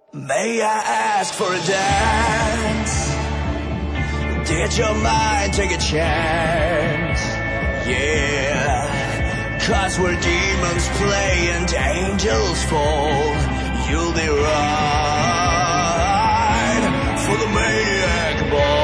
May I ask for a dance? Did your mind take a chance? Yeah, 'cause where demons play and angels fall, you'll be right for the maniac ball.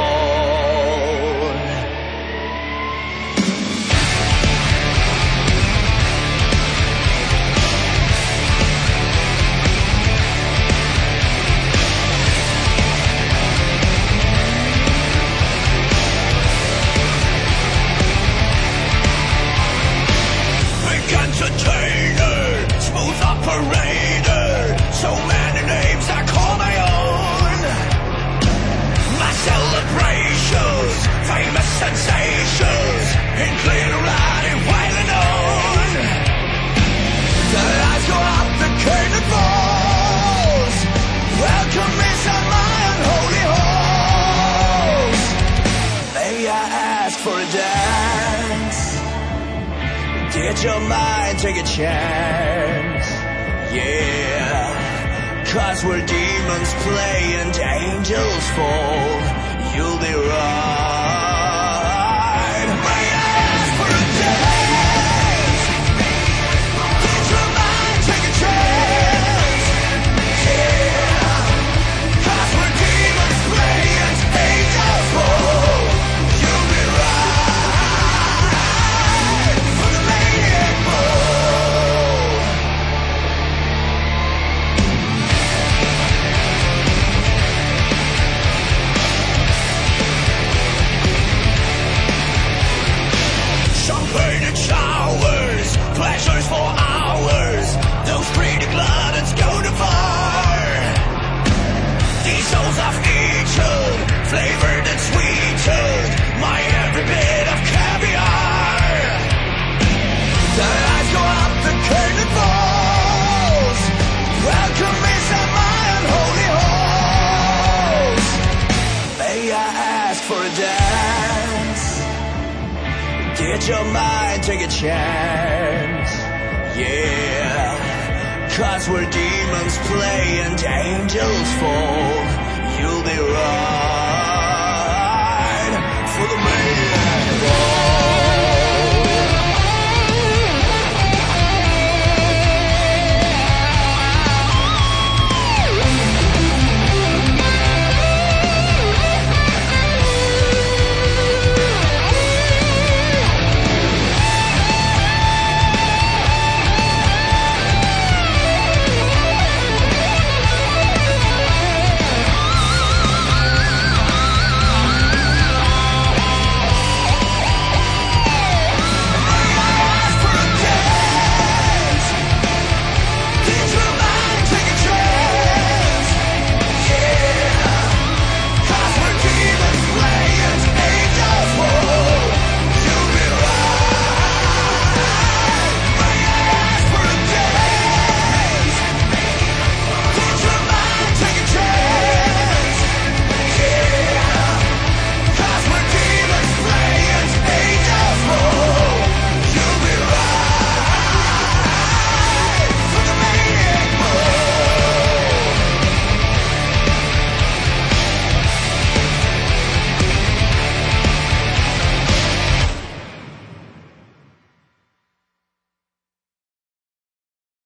Entertainer, smooth operator, so many names I call my own. My celebrations, famous sensations, in clear writing, widely known. The lights go up, the curtain falls. Welcome me some my unholy halls. May I ask for a dance? Did your mind take a chance? Yeah, 'cause where demons play and angels fall, you'll be right. May I ask for a dance? Did your mind take a chance? Yeah, 'cause where demons play and angels fall, you'll be right for the maniac ball. Champagne showers, pleasures for hours. Those greedy gluttons go to far. These souls I've eaten, flavored and sweetened, my every bit of caviar. The lights go up, the curtain falls. Welcome me some my unholy halls. May I ask for a dance? Did your mind take a chance? Yeah, 'cause where demons play and angels fall,